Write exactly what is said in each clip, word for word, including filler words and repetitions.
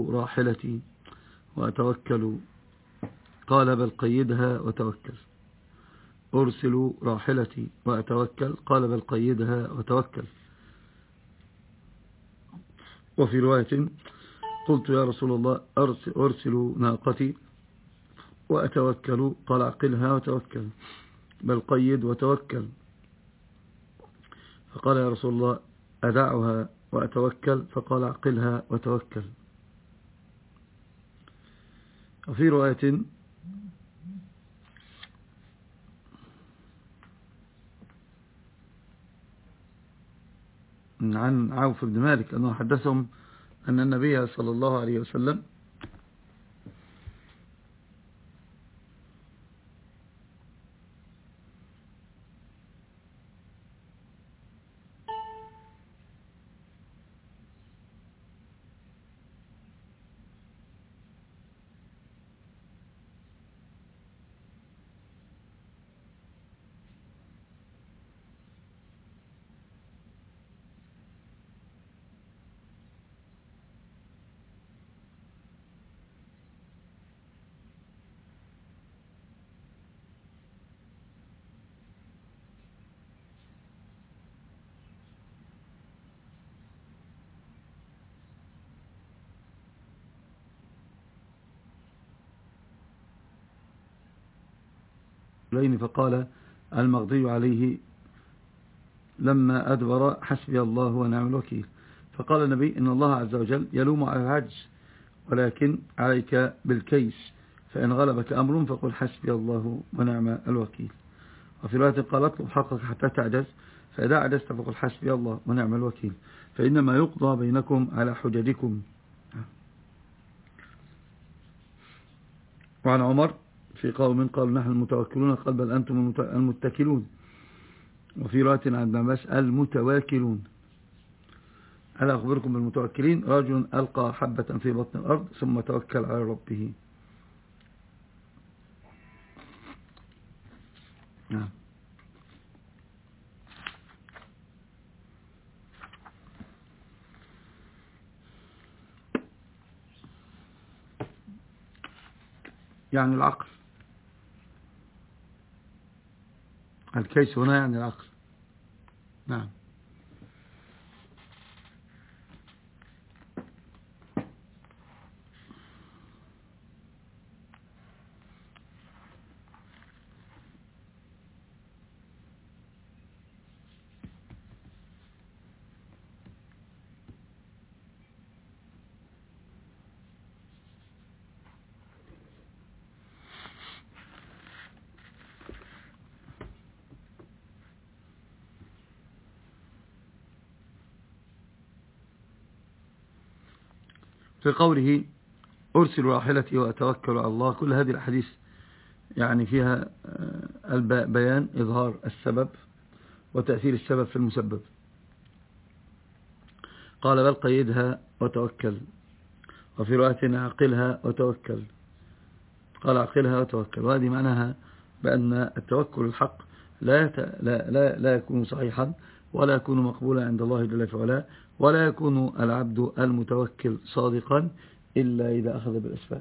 راحلتي وأتوكل قال بل قيدها وتوكل. أرسل راحلتي وأتوكل قال بل قيدها وتوكل. وفي رواية قلت يا رسول الله أرسل, أرسل ناقتي وأتوكل قال عقلها وتوكل بل قيد وتوكل. فقال يا رسول الله أدعها وأتوكل فقال عقلها وتوكل. وفي رواية عن عوف بن مالك أنه حدثهم أن النبي صلى الله عليه وسلم فقال المغضي عليه لما أدبر حسبي الله ونعم الوكيل. فقال النبي إن الله عز وجل يلوم على العجز ولكن عليك بالكيس فإن غلبك أمر فقل حسبي الله ونعم الوكيل. وفي رواية قال اطلب حقك حتى تعجز فإذا عجزت فقل حسبي الله ونعم الوكيل فإنما يقضى بينكم على حججكم. وعن عمر في قوم قالوا نحن المتوكلون قال بل أنتم المتكلون. وفي رواية عن ابن عباس المتواكلون. ألا أخبركم بالمتوكلين رجل ألقى حبة في بطن الأرض ثم توكل على ربه. نعم. يعني العقل الكيس هنا يعني العقل. نعم. في قوله أرسل راحلتي وأتوكل على الله كل هذه الحديث يعني فيها بيان إظهار السبب وتأثير السبب في المسبب. قال بل قيدها وتوكل. وفي رواية عقلها وتوكل قال عقلها وتوكل. وهذه معناها بأن التوكل الحق لا, لا, لا, لا يكون صحيحا ولا يكون مقبولا عند الله جل وعلا ولا يكون العبد المتوكل صادقا إلا إذا أخذ بالأسباب.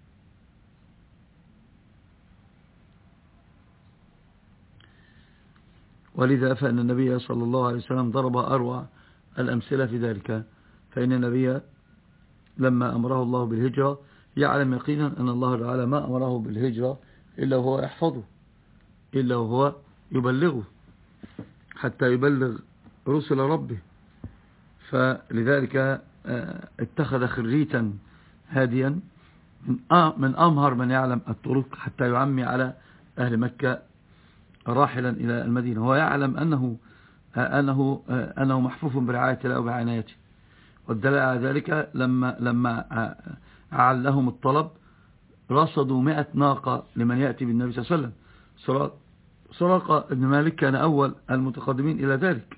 ولذا فإن النبي صلى الله عليه وسلم ضرب أروع الأمثلة في ذلك. فإن النبي لما أمره الله بالهجرة يعلم يقينا أن الله تعالى ما أمره بالهجرة إلا وهو يحفظه إلا وهو يبلغه حتى يبلغ رسل ربه. فلذلك اتخذ خريتا هاديا من أمهر من يعلم الطرق حتى يعمي على أهل مكة راحلا إلى المدينة. هو يعلم أنه أنه أنه محفوف برعاية الله وبعنايته. والدليل على ذلك لما لما أعلهم الطلب رصدوا مئة ناقة لمن يأتي بالنبي صلى الله عليه وسلم. سراقة بن مالك كان أول المتقدمين إلى ذلك.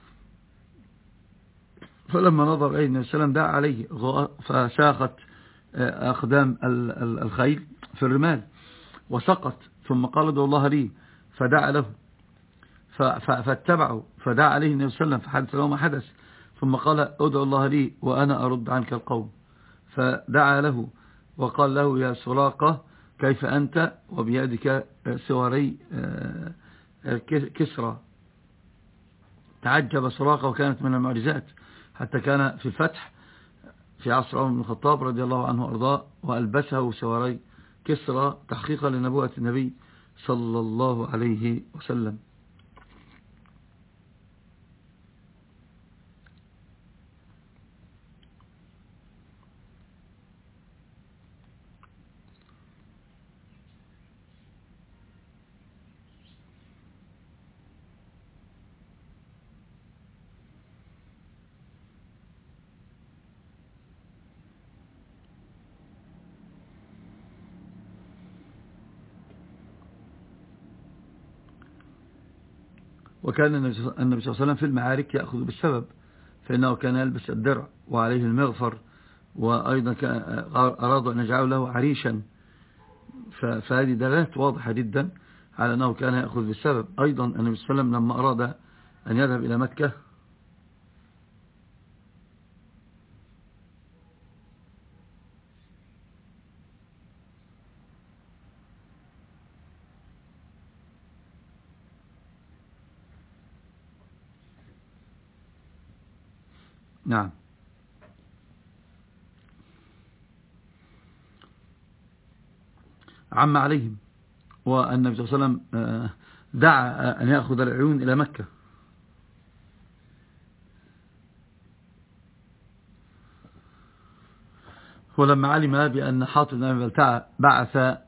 فلما نظر إليه النبي صلى الله عليه وسلم دعا عليه فشاخت أقدام الخيل في الرمال وسقط ثم قال ادعوا الله لي فدعا له فاتبعوا فدعا عليه النبي صلى الله عليه وسلم فحدث له ما حدث ثم قال ادعوا الله لي وأنا أرد عنك القوم فدعا له وقال له يا سراقة كيف أنت وبيدك سواري كسرى. تعجب سراقة وكانت من المعجزات، حتى كان في الفتح في عصر عمر بن الخطاب رضي الله عنه وأرضاه وألبسه سواري كسرى تحقيقا لنبوة النبي صلى الله عليه وسلم. وكان النبي صلى الله عليه وسلم في المعارك يأخذ بالسبب، فإنه كان يلبس الدرع وعليه المغفر، وأيضا أرادوا أن يجعلوا له عريشا، فهذه دلالات واضحة جدا على أنه كان يأخذ بالسبب. أيضا النبي صلى الله عليه وسلم لما أراد أن يذهب إلى مكة نعم عم عليهم، والنبي صلى الله عليه وسلم دعا أن يأخذ العيون إلى مكة. ولما علم بأن حاطب بن أبي بلتعة بعث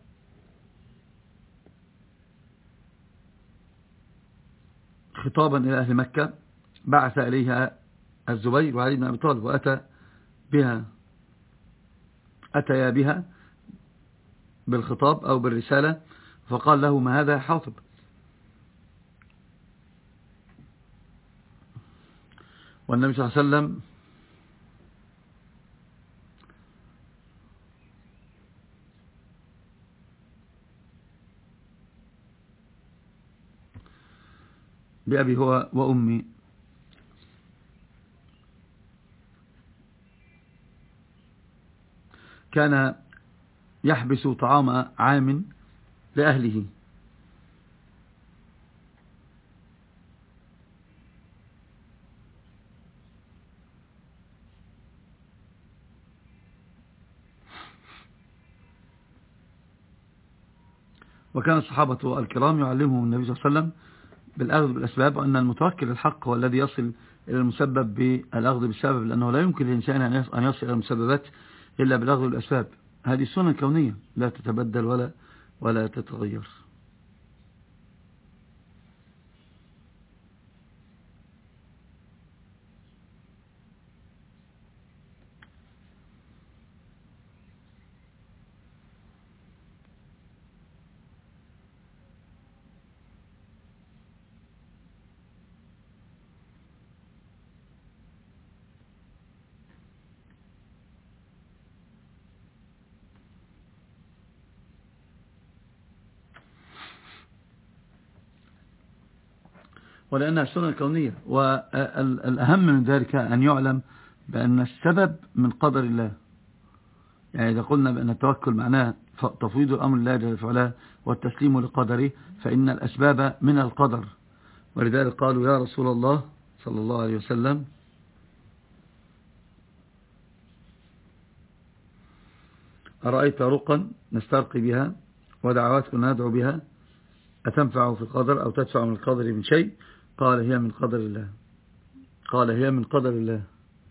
خطابا إلى أهل مكة، بعث إليها الزبير وعلي بن أبي طالب، وأتى بها أتيا بها بالخطاب أو بالرسالة، فقال له ما هذا يا حاطب؟ والنبي صلى الله عليه وسلم بأبي هو وأمي كان يحبس طعام عام لأهله، وكان الصحابة الكرام يعلمهم النبي صلى الله عليه وسلم بالأخذ بالأسباب، وأن المتوكل الحق هو الذي يصل إلى المسبب بالأخذ بالسبب، لأنه لا يمكن للإنسان أن يصل إلى المسببات إلا بالأخذ بالأسباب. هذه السنة الكونية لا تتبدل ولا ولا تتغير. ولأنها سنة كونية، والأهم من ذلك أن يعلم بأن السبب من قدر الله. يعني إذا قلنا بأن التوكل معناه تفويض الأمر لله جل وعلا والتسليم لقدره، فإن الأسباب من القدر. ولذلك قالوا يا رسول الله صلى الله عليه وسلم أرأيت رقا نسترقي بها ودعوات كنا ندعو بها أتنفع في القدر أو تدفع من القدر من شيء؟ قال هي من قدر الله. قال هي من قدر الله.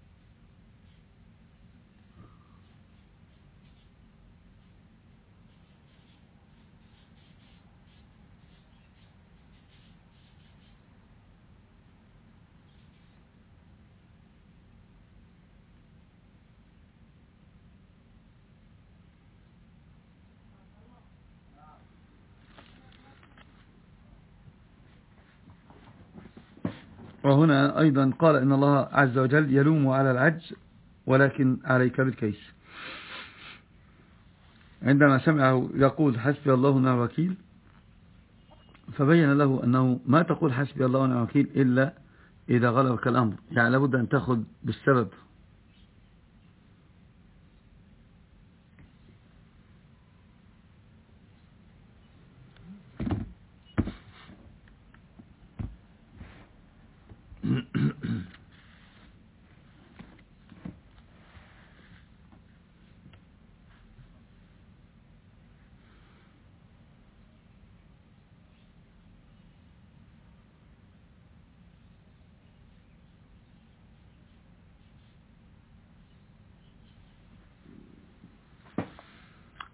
وهنا أيضا قال إن الله عز وجل يلوم على العجز ولكن عليك بالكيس. عندما سمعه يقول حسبي الله ونعم الوكيل، فبين له أنه ما تقول حسبي الله ونعم الوكيل إلا إذا غلبك الأمر، يعني لابد أن تأخذ بالسبب.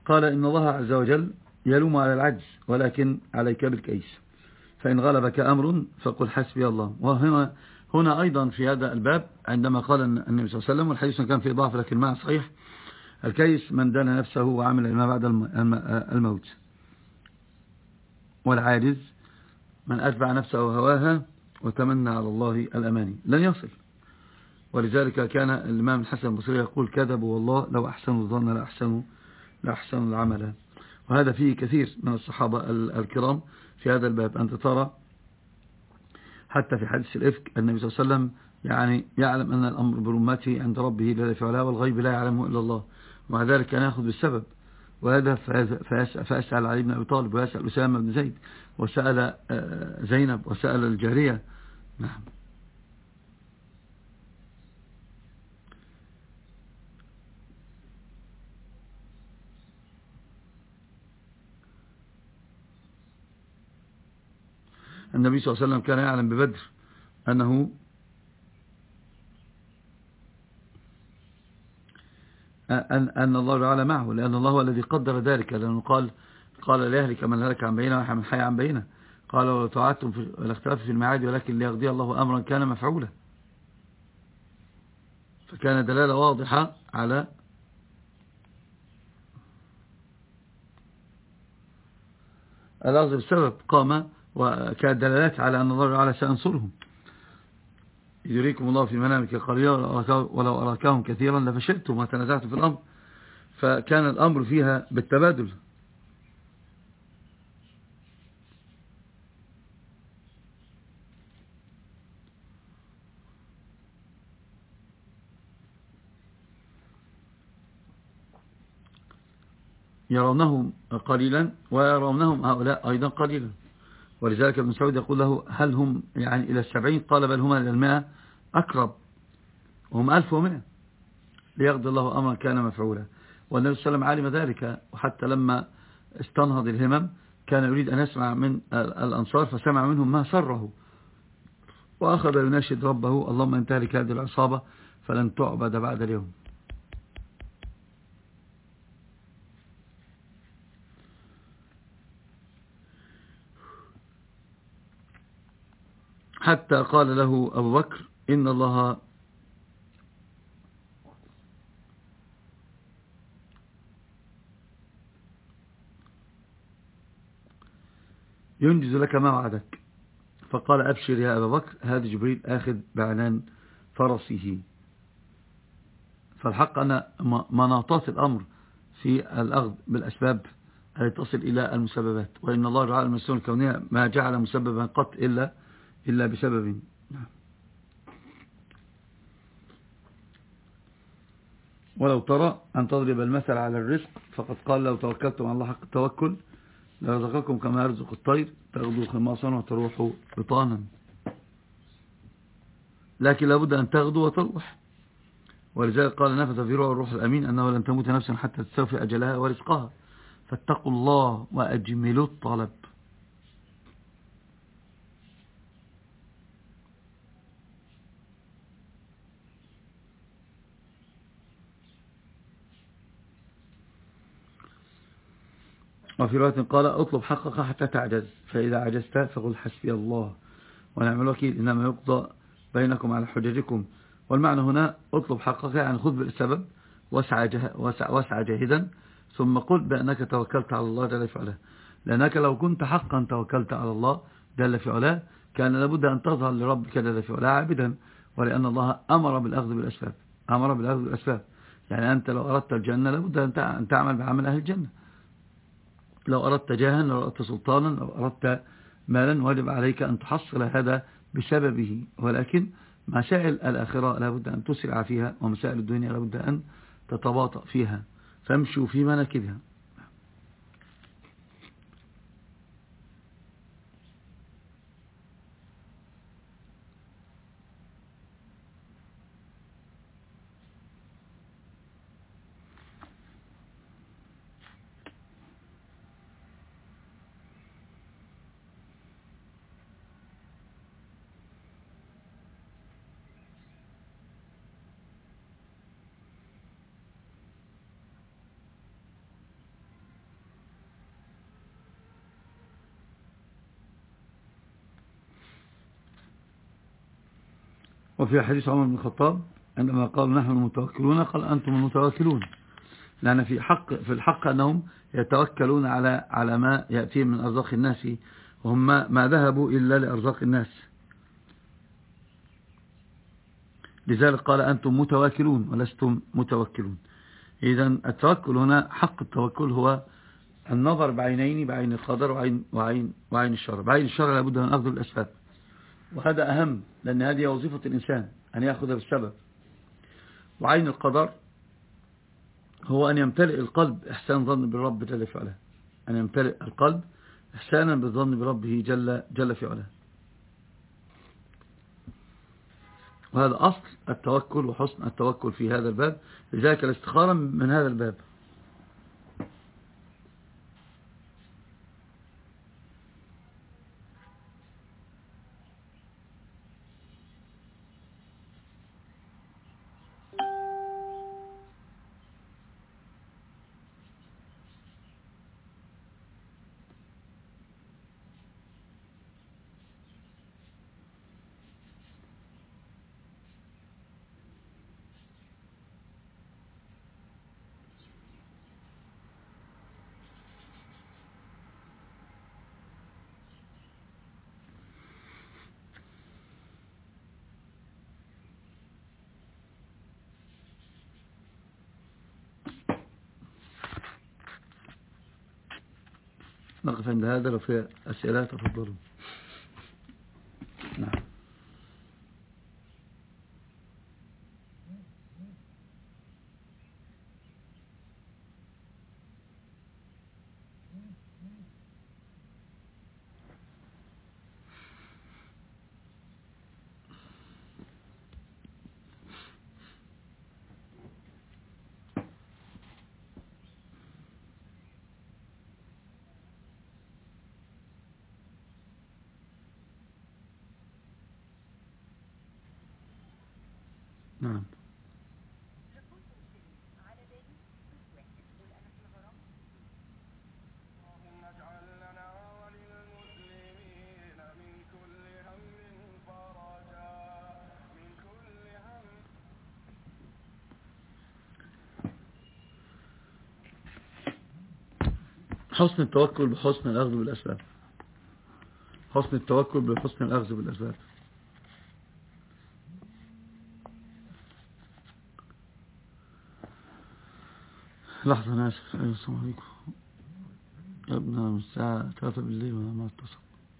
قال إن الله عز وجل يلوم على العجز ولكن عليك بالكيس، فإن غلبك أمر فقل حسبي الله. وهنا هنا أيضا في هذا الباب عندما قال النبي صلى الله عليه وسلم، والحديث كان فيه ضعف لكن ما صحيح، الكيس من دان نفسه وعمل ما بعد الموت، والعاجز من أتبع نفسه هواها وتمنى على الله الأماني لن يصل. ولذلك كان الإمام الحسن البصري يقول كذبوا والله لو أحسنوا الظن لأحسنوا لأحسنوا العمل. وهذا فيه كثير من الصحابة الكرام في هذا الباب. أنت ترى حتى في حديث الإفك النبي صلى الله عليه وسلم يعني يعلم أن الأمر برمته عند ربه لا في علاه، والغيب لا يعلمه إلا الله، ومع ذلك كان يأخذ بالسبب، وهذا فيسأل علي بن أبي طالب، ويسأل أسامة بن زيد، وسأل زينب، وسأل الجارية. نعم. النبي صلى الله عليه وسلم كان يعلم ببدر أنه أن, أن الله تعالى معه، لأن الله هو الذي قدر ذلك، لأنه قال قال لا يهلك من هلك عن بينه ويحيى من حي عن بينه. قال ولو تعدتم في الاختلاف في الميعاد ولكن ليقضي الله أمرا كان مفعولا. فكان دلالة واضحة على الأخذ بالسبب، قام وكانت دلالات على أن الله تعالى سينصرهم. يريكم الله في منامك قليلا ولو أراكهم كثيرا لفشلتم وتنازعتم في الأمر. فكان الأمر فيها بالتبادل. يرونهم قليلا ويرونهم هؤلاء أيضا قليلا. ولذلك ابن سعود يقول له هل هم يعني إلى السبعين؟ قال بل هم إلى المائة أقرب، وهم ألف ومائة، ليقضي الله أمرا كان مفعولا. والنبي صلى الله عليه وسلم علم ذلك، وحتى لما استنهض الهمم كان يريد أن يسمع من الأنصار، فسمع منهم ما سره، وأخذ يناشد ربه اللهم إن تهلك هذه العصابة فلن تعبد بعد اليوم. حتى قال له أبو بكر إن الله ينجز لك ما وعدك. فقال أبشر يا أبا بكر هذا جبريل آخذ بعنان فرسه. فالحق أن مناطات الأمر في الأخذ بالأسباب تصل إلى المسببات، وإن الله تعالى المسؤول الكونية ما جعل مسببا قط إلا إلا بسبب. ولو ترى أن تضرب المثل على الرزق فقد قال لو توكلتم على الله حق التوكل لرزقكم كما يرزق الطير تغدو خماصا وتروح بطانا. لكن لابد أن تغدو وتروح. ولذلك قال نفذ في روح الروح الأمين أنه لن تموت نفس حتى تستوفي أجلها ورزقها، فاتقوا الله وأجملوا الطلب. وفي رواية قال اطلب حقك حتى تعجز، فإذا عجزت فقل حسبي الله ونعم الوكيل، إنما يقضى بينكم على حججكم. والمعنى هنا اطلب حقك يعني خذ بالسبب واسعى واسعى جاهدا، ثم قل بأنك توكلت على الله جل في علاه. لأنك لو كنت حقا توكلت على الله جل في علاه كان لابد أن تظهر لربك جل في علاه عابدا، ولأن الله أمر بالأخذ بالأسباب، أمر بالأخذ بالأسباب. يعني أنت لو أردت الجنة لابد أن تعمل بعمل أهل الجنة، لو أردت جاها، لو أردت سلطانا، لو أردت مالا، واجب عليك أن تحصل هذا بسببه. ولكن مسائل الآخرة لابد أن تسرع فيها، ومسائل الدنيا لابد أن تتباطأ فيها، فامشوا في مناكبها. وفي حديث عمر بن الخطاب عندما قالوا نحن المتوكلون قال أنتم المتوكلون، لأن في حق في الحق أنهم يتوكلون على على ما يأتيهم من أرزاق الناس، وهم ما ذهبوا إلا لأرزاق الناس. لذلك قال أنتم متواكلون ولستم متوكلون. إذن التوكل هنا حق التوكل هو النظر بعينين، بعين القدر وعين, وعين, وعين الشرع. بعين الشرع لابد من أخذ الأسباب، وهذا أهم، لأن هذه وظيفة الإنسان أن يأخذ بالسبب. وعين القدر هو أن يمتلئ القلب إحسان ظن بالرب جل في علاه، أن يمتلئ القلب إحسانا بالظن بربه جل, جل في علاه. وهذا أصل التوكل وحسن التوكل في هذا الباب، لذلك الاستخارة من هذا الباب. نقف عند هذا، لو في أسئلة تفضلوا. نعم. نعم. حسن التوكل بحسن الأخذ بالأسباب. حسن التوكل بحسن الأخذ بالأسباب. لحظة أنا آسف. أيوة السلام عليكم يا ابننا، من الساعة ثلاثة بالليل وأنا ما اتصل.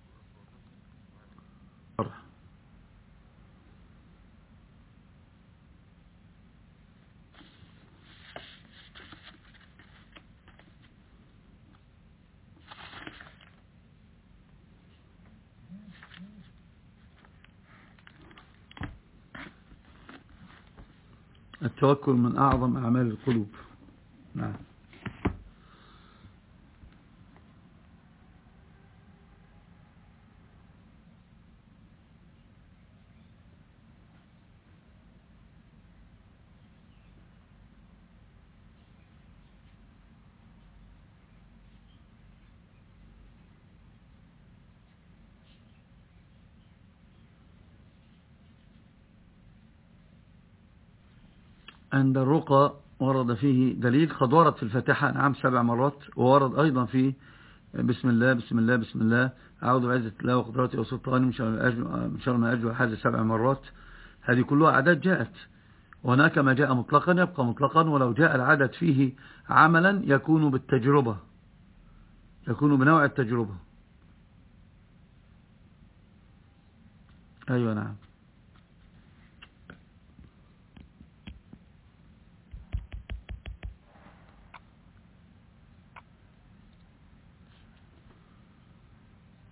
التوكل من أعظم أعمال القلوب. نعم. عند الرقى ورد فيه دليل، قد ورد في الفاتحة نعم سبع مرات، وورد أيضا في بسم الله بسم الله بسم الله أعوذ بعزة الله وقدرته وسلطانه من شر ما أجل وحاجة سبع مرات. هذه كلها أعداد جاءت، وهناك ما جاء مطلقا يبقى مطلقا، ولو جاء العدد فيه عملا يكون بالتجربة، يكون بنوع التجربة. أيوة نعم.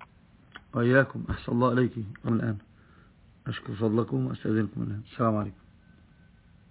وإياكم، أحسن الله عليك. ومن الآن أشكر فضلكم وأستاذنكم الآن. السلام عليكم.